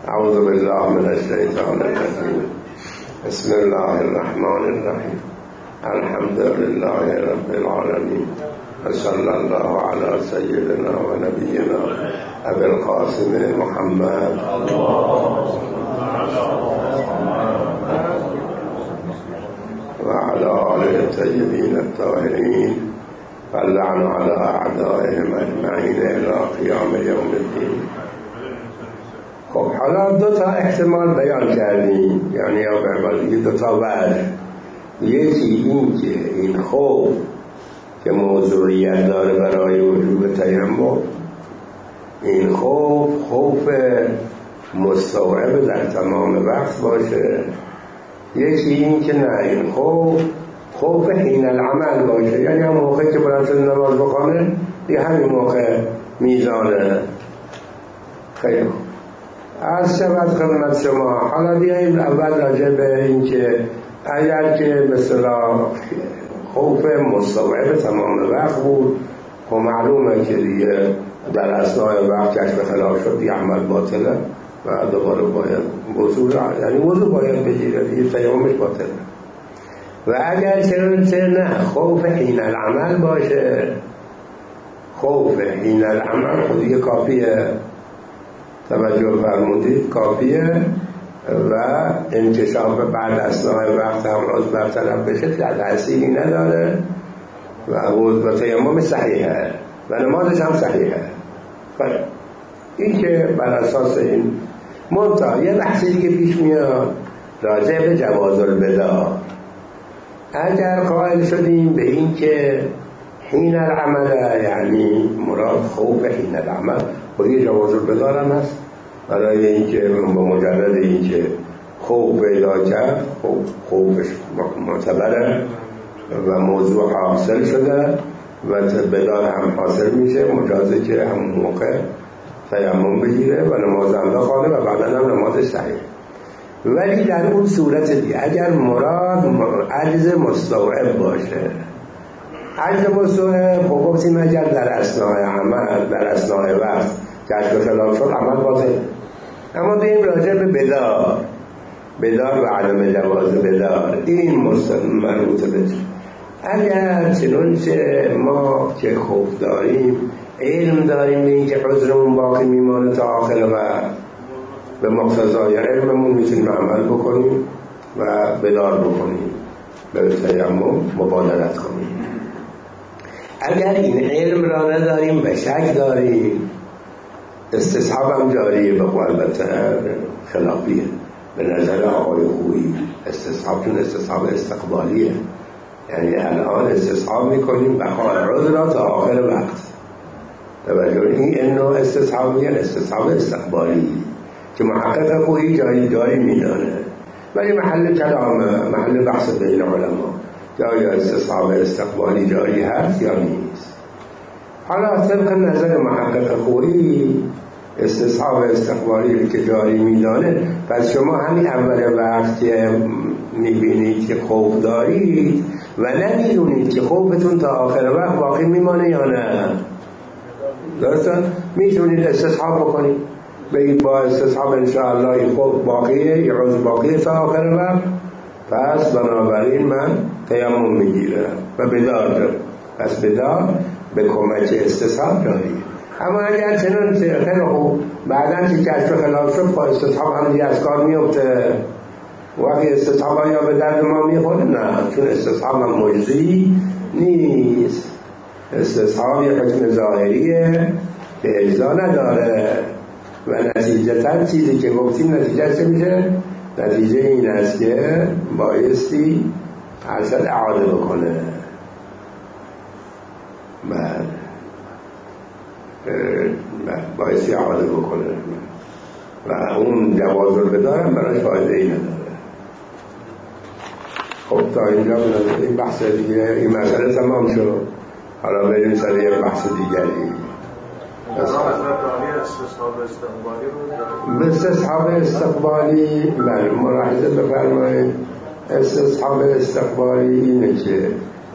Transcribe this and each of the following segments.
اعوذ بالله من الشیطان الرجیم. بسم الله الرحمن الرحیم. الحمد لله رب العالمین و صلی الله علی سیدنا و نبینا ابی القاسم محمد و علی آله الطیبین الطاهرین و اللعن علی اعدائهم اجمعین الی قیام یوم الدین. خب حالا دو تا احتمال بیان کردیم، یعنی یا به دو تا وجه. یکی این که این خوف که موضوعیت داره برای وجوب تیمم، این خوف مستوعب در تمام وقت باشه. یکی این که نه، این خوف حین العمل باشه، یعنی هم موقعی که بلند شد نماز بخونه یه همین موقع میزانه. خیلی از شود خدمت شما. حالا بیاییم اول راجع به این که اگر که مثلا خوف مستوعب تمام وقت بود، خب معلومه که دیگه در اثناء وقت کشف خلاف شد دیگه عمل باطله و دوباره باید وضو باید بگیره دیگه، تیممش باطله. و اگر چنانچه نه، خوف حین العمل باشه، خوف حین العمل خود دیگه کافیه، توجه فرمودید، کافیه و انکشاف بعد اثناء وقت هم روز برطرف بشه تأثیری نداره و تیمم صحیحه و نمازش هم صحیحه. این که بر اساس این منتها یه بحثی که پیش میاد راجع به جواز البداع. اگر قائل شدیم به این که حین العمل یعنی مراد خوف حین العمل، و یه جواز البداع هم هست برای اینکه به مجرد اینکه خوف پیدا کرد، خوفش معتبره و موضوع حاصل شده و بدار هم حاصل میشه، مجازه که همون موقع تیمم بگیره و نماز هم بخونه و بعدا هم نمازش صحیح. ولی در اون صورت دیگه اگر مراد عجز مستوعب باشه، عجز مستوعب خب گفتیم اگر در اثناء عمل، در اثناء وقت کشف خلاف شد عمل باطل. اما بیم راجع به بدار و عدم جواز بدار، این مربوط بشه. اگر چنانچه ما که خوف داریم، علم داریم به این که عذرمون باقی میمانه تا آخر و به مقتضای علممون میتونیم عمل بکنیم و بدار بکنیم، به تیمم مبادرت کنیم. اگر این علم را نداریم و شک داریم، استصحاب هم جاریه، به البته خلافیه به نظر آقای خویی. استصحاب چون استصحاب استقبالیه، یعنی الان استصحاب میکنیم بقای عذر را تا آخر وقت. توجه، این نوع استصحاب میگن استصحاب استقبالی که محقق خویی جایی میدانه، ولی محل کلامه، محل بحث بین علما که آیا استصحاب استقبالی جاری هست یا نیست. حالا طبق نظر محقق خویی استصحاب استقبالی که جاری میدانه، پس شما همین اول وقت که میبینید که خوف دارید و نمیدونید که خوفتون تا آخر وقت باقی میمانه یا نه، درسته؟ میتونید استصحاب بکنید، بگید با استصحاب انشاءالله این خوف باقیه، یه روز باقیه تا آخر وقت، پس بنابراین من تیمم میگیرم و بدار. پس بدار به کمک استصحاب جاریه. اما اگر چنان خیلی خوب بعداً که کشف خلاف شد با استصحاب هم دیگه از کار میفته، وقتی استصحاب ها یا به درد ما میخوره، نه، چون استصحاب هم مجزی نیست. استصحاب یک حکم ظاهریه که اجزا نداره و نتیجه چیزی که گفتیم نتیجه چه میشه؟ نتیجه این است که بایستی حرصد اعاده بکنه. بایستی اعاده بکنه و اون جواز رو بدارم براش فایده ای نداره. خب تا اینجا این بحث دیگه، این مسئله تمام شد. حالا بریم سر یک بحث دیگری. استصحاب استقبالی ملاحظه بفرمایید. استصحاب استقبالی اینه که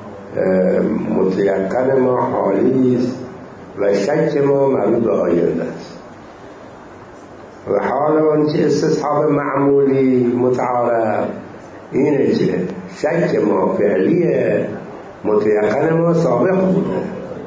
متیقن ما حالی است و شک ما مربوط به آینده است. و حال اون که استصحاب معمولی متعارف اینه که شک ما فعلیه، متیقن ما سابق بوده،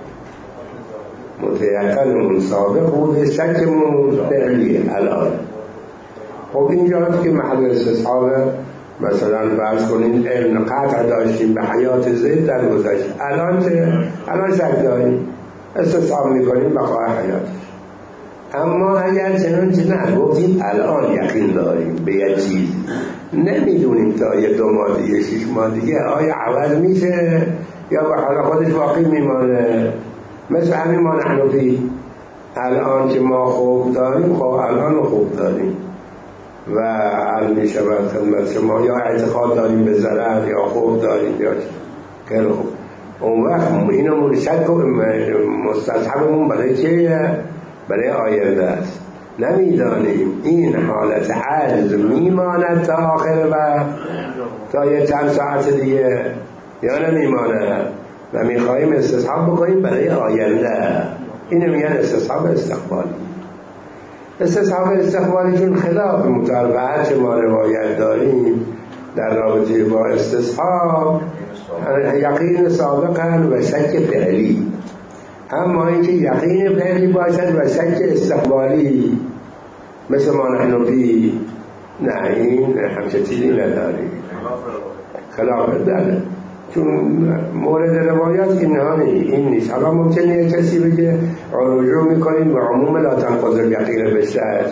متیقن اون سابق بوده، شک ما فعلیه الان. خب اینجا که محل استصحاب مثلا فرض کنین علم قطع داشتیم به حیات زید در گذشت، الان شک داریم، استصحاب میکنیم بقای حیاتش. اما اگر چنانچه نه گفتیم الان یقین داریم به یک چیز، نمیدونیم تا یه 2 ماه دیگه 6 ماه دیگه آیا عوض میشه یا به حال خودش باقی میمانه. مثل همین ما حنفی الان که ما خوب داریم، خب الان خوب داریم و حل می شود خدمت شما، یا اعتقاد داریم به ضرر یا خوب داریم یا خیلی خوب. اون وقت اینو شک مستصحبمون برای چه؟ برای آینده است. نمیدانیم این حالت عجز میماند تا آخر وقت، تا یه چند ساعت دیگه یا نمیماند و میخواییم استصحاب بکنیم برای آینده. اینو میگن استصحاب استقبالی. استصحاب استقبالی چون خلاف متعارف ما روایت داریم در رابطه با استصحاب، یقین سابقا و شک فعلی. اما اینکه یقین فعلی باشد و شک استقبالی مثل ما نحنفی، نه این همچه چیزی نداریم، خلاف داره. چون مورد روایات این نیست. حالا ممکنه کسی بگه رجوع میکنیم به عموم لا تنقض الیقین بالشک،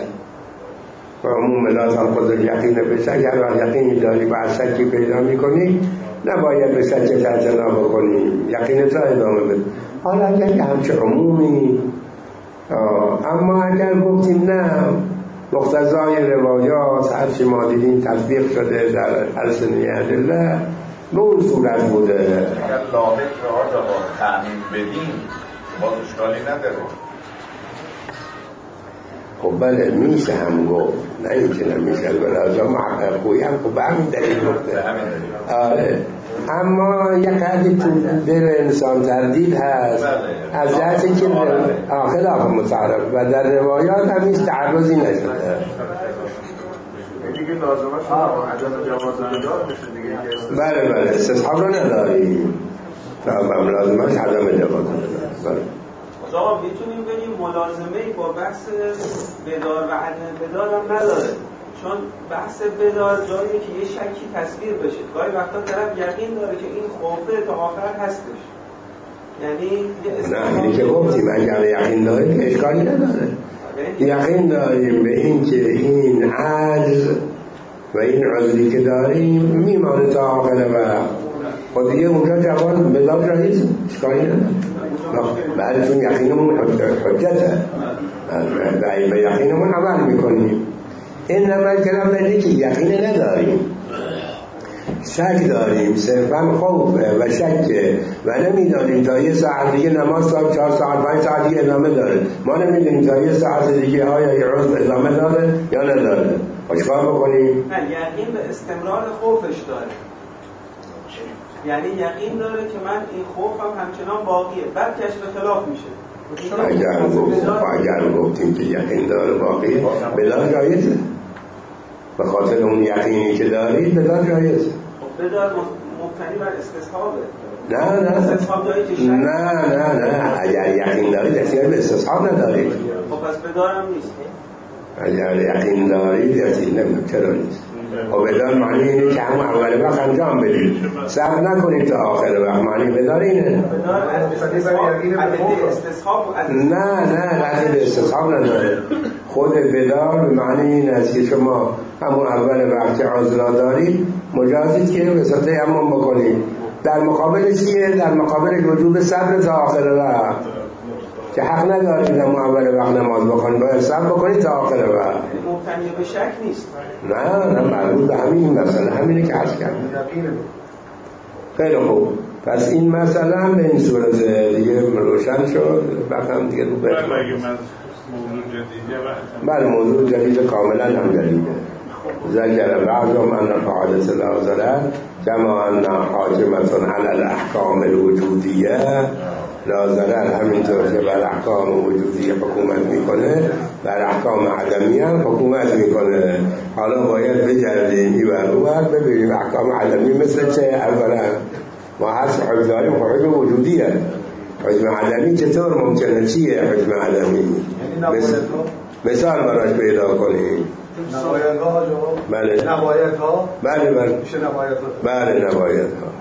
و عموم لا تنقض الیقین بالشک، هر وقت یقینی داری و از شکی پیدا میکنی نباید به شک اعتنا بکنی، یقین تا ادامه بده. حالا اگر همچه عمومی، اما اگر گفتیم نه مقتضای روایات هرچی ما دیدیم تطبیق شده در السنه ادله، به اون صورت بوده. اگر لابد رها را تعمیم بدیم باز اشکالی نداره. خب بله میشه هم گفت، نه اینکه نمیشه، بلازم محقق خویی هم خب همین دلیل گفته. آره، اما یک حدی تو دل انسان تردید هست از جهتی که خلاف متعارف و در روایات هم هیچ تعرضی نشده. دیگه لازمه شما عدم جواز ندار میشه دیگه. بله استصحاب رو نداریم، فهم لازمش عدم جواز ندار. آقا میتونیم بگیم ملازمه‌ای با بحث بدار و عدم بدار هم نداره، چون بحث بدار جایی که یه شکی تصویر بشه. گاهی وقتا طرف یقین داره که این خوفه تا آخر هستش، یعنی نه اینی که گفتیم اگر یقین داریم که اشکالی نداره. یقین داریم به این که این عجز و این عذری که داریم میمانه تا آخر و خود دیگه اونجا جوان بدار جایز اشکالی نداره. بعد چون یقینمون حجته به یقینمون عمل میکنیم. این عمل کلام نداری که یقین نداریم، شک داریم، صرفا خوف و شک و نمیدانیم تا یه ساعت دیگه نماز تا 4 ساعت 5 ساعت دیگه ادامه داره، ما نمیدونیم تا یه ساعت دیگه آیا یه روز ادامه داره یا نداره. چیکار بکنیم؟ یقین به استمرار خوفش داره، یعنی یقین داره که من این خوفم همچنان باقیه، بعد کشف خلاف میشه. اگر گفتیم که یقین داره باقیه بدار جایزه، به خاطر اون یقینی که داری بدار جایزه. خب بدار مبتنی بر استصحابه. نه اگر یقین داری دستیار به استصحاب نداری. خب پس بدارم نیست. اگر یقین داری دستی نمیدونم چرا نیست. خب بدار معنی اینه که همون اول وقت انجام بدید، صبر نکنید تا آخر وقت. معنی بدار اینه. نه رد به استصحاب نداره. خود بدار به معنی این است که شما همون اول وقت عذرا دارید مجازید که وسطه همون بکنید. در مقابلش چیه؟ در مقابل وجوب صبر تا آخر وقت که حق ندارید همون اول وقت نماز بکنید، باید صبر بکنید تا آخر وقت. مبتنی به شک نیست. نه مربوط به همین مسئله، همینه که عرض کردم. خیلی خوب، پس این مسئله هم به این صورت دیگه روشن شد. وقتم دیگه رو بکنم. بله موضوع جدید کاملا هم جدیده. ذکر بعضهم ان حادث العذرات كما ان حاكمة على الاحکام الوجودیه لاضرر همینطور که بر احکام وجودی حکومت میکنه بر احکام عدمی هم حکومت میکنه. حالا باید بگردیم این ور ببینیم احکام عدمی مثل چه. اولا ما هست حکم داریم، حکم وجودی هست. حکم عدمی چطور ممکنه؟ چیه حکم عدمی؟ مثال براش پیدا کنیم. نبایدها جواب؟ بله نبایدها؟ بله میشه نبایدها؟ بله نبایدها.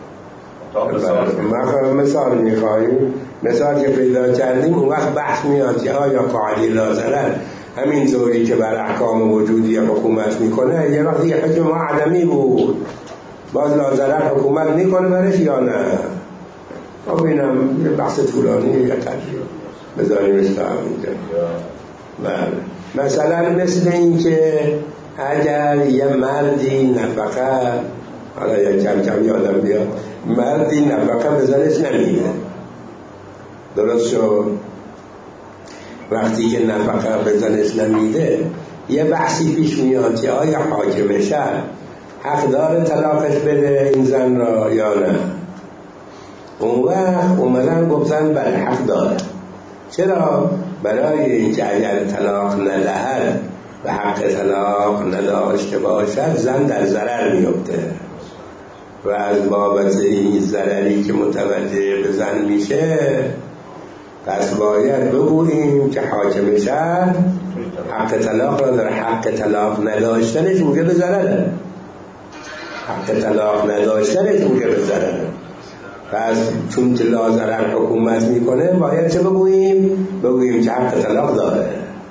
مثال میخواییم، مثال که پیدا کردیم اون وقت بحث میاد که آیا قاعده لاضرر همینطوری که بر احکام وجودی حکومت میکنه یه وقتی حکم ما عدمی بود باز لاضرر حکومت میکنه برش یا نه؟ خب اینم یه بحث طولانی یه تجربه بذاریمش تا همینجا. بله مثلا مثل این که اگر یه مردی نفقه، حالا یه کم کم یادم بیاد، مردی نفقه به زنش نمیده، درست شد؟ وقتی که نفقه به زنش نمیده یه بحثی پیش میاد که آیا حاکم شهر حق داره طلاقش بده این زن را یا نه؟ اون وقت اومدن گفتن بله حق داره. چرا؟ برای اینکه اگر طلاق ندهد و حق طلاق نداشته باشد زن در ضرر میفته و از بابت این ضرری که متوجه به زن میشه پس باید بگوییم که حاکم شهر حق طلاق را داره. حق طلاق نداشتنش میگه به ضرره، حق طلاق نداشتنش میگه به ضرره. پس چون که لاضرر حکومت میکنه باید چه بگوییم؟ بگوییم که حق طلاق داره.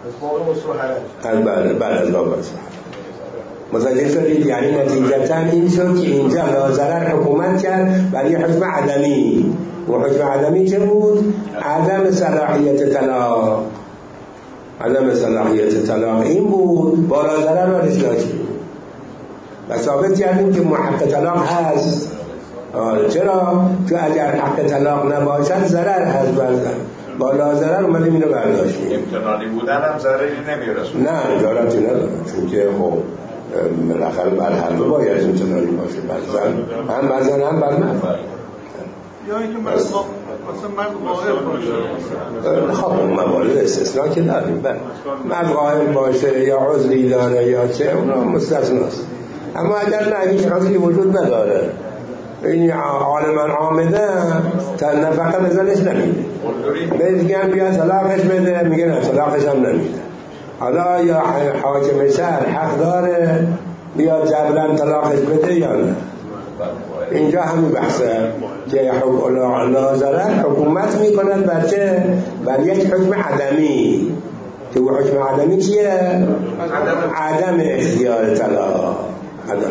بله از باب متوجه شدید؟ یعنی نتیجتا این شد که اینجا لاضرر حکومت کرد برای حکم عدمی و حکم عدمی چه بود؟ عدم صلاحیت طلاق. عدم صلاحیت طلاق این بود، با لاضرر را داشتیم و ثابت کردیم که حق طلاق هست. چرا؟ چون اگر حق طلاق نباشد ضرر هست بر زن، با لاضرر اومدیم اینو برداشتیم. امتنانی بودن هم ضرری نمیرسون؟ نه ضرری نداره، چون که خب بالاخره بر هر دو باید امتنانی باشه، بر زن هم بر زن هم بر مرد. یا اینکه مثلا مرد غائب باشه. خب اون موارد استثناء که داریم، مرد غائب باشه یا عذری داره یا چه، اونا مستثناست. اما اگر نه هیچ عذری وجود نداره، این عالمان عامده تا نفقه به زنش نمیده، بگن بیا طلاقش بده، میگه نه طلاقش هم نمیده. حالا یا حاکم شهر حق داره بیا جبران طلاقش بده یا نه؟ اینجا همین بحثه که لاضرر حکومت میکنن بر چه؟ بر یک حکم عدمی که حکم عدمی چیه؟ عدم اختیار طلاق. عدم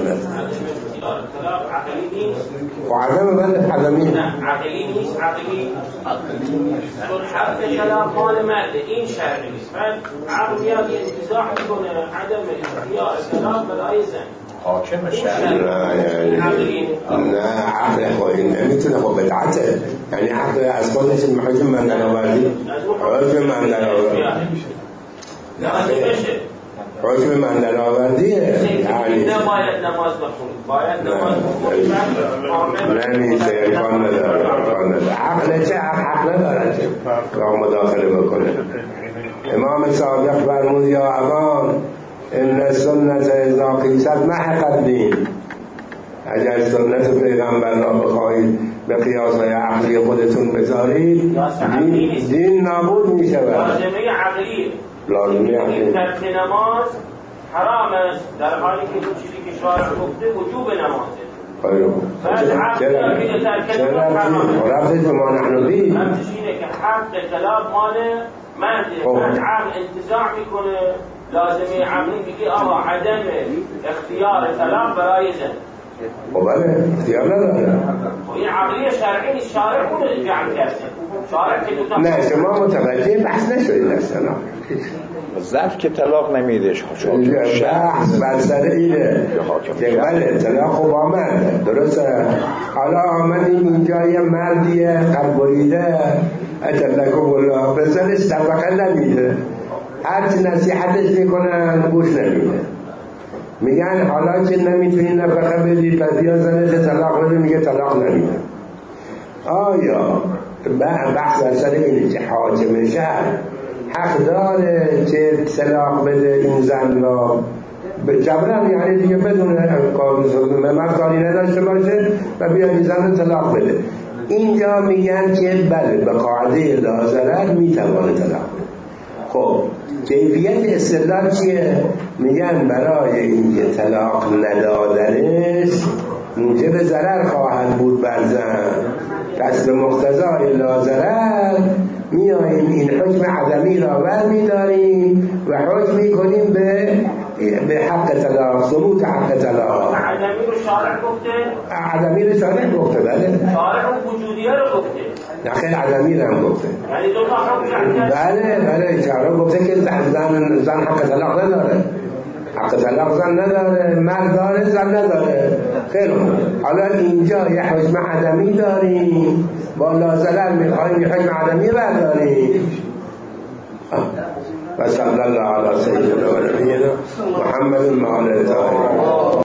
وعدم بل عدمی نه عقلی نیست. عقلی حق طلاق مال مرده، این شرعی نیست. عقل میاد انتزاع میکنه عدم اختیار طلاق برای زن. حاکم شهر نه عقل خواهی نمیتونه، خب بدعته. یعنی عقل از خودش حکم من در آوردی، حکم من در آوردی، حکم من در آوردیه، یعنی نباید نماز بخونید، باید نماز بخونید. نمیشه، امکان نداره. عقل چه؟ عقل نداره که راه مداخله بکنه. امام صادق فرمود یا ابان ان سنت اذا قیست محقت دین. اگر سنت پیغمبر را بخواهید به قیاسای عقلی خودتون بذارید دین نابود می شود. لازمه عقلی این ترک نماز حرام است، در حالی که اون چیزی که شارع گفته وجوب نمازه. رفتش ما نحن بی رفتش اینه که حق طلاق مال مرده، بعد عقل انتزاع میکنه. لازمه عقلی بگی آقا عدم اختیار طلاق برای زن. خب بله اختیار نداره. این عقلی شرعی نیست، شارع خونه جعل کرده. شارع که دوتا نه شما متوجه بحث نشدید اصلا. ظرف که طلاق نمیدهش بحث بر سر اینه که بله طلاق با مرد درسته. حالا آمدیم اینجا یه مردیه قد بریده اتلکم الله به سرش طبقه نمیده، هرچی نصیحتش میکنن گوش نمیده، میگن حالا که نمیتونی نفقه بدی پس بیا زنش طلاق بده، میگه طلاق نمیده. آیا بحث بر سر اینه که حاکم شهر حق داره که طلاق بده این زن را جبران، یعنی دیگه بدون مرد کاری نداشته باشه و بیاد این زن رو طلاق بده. اینجا میگن که بله به قاعده لا ضرر میتوانه طلاق بده. خب کیفیت استدلال چیه؟ میگن برای اینکه طلاق ندادنش موجب ضرر خواهد بود بر زن، پس به مقتضای لا ضرر میاییم این حکم عدمی را برمیداریم و حکم میکنیم به حق طلاق، ثبوت حق طلاق. عدمی رو شارع گفته؟ عدمی رو شارع گفته، بله. شارع رو وجودیه رو گفته؟ نه خیلی عدمی رو هم گفته. یعنی دو تا حکم بله شارع گفته که زن حق طلاق نداره، حق طلاق زن نداره، مرد داره زن نداره. خیلی خوب، حالا اینجا یه حکم عدمی داریم، با لا ضرر میخوایم یه حکم عدمی برداریم. و صلی الله علی سیدنا و نبینا محمد و آله الطاهرین.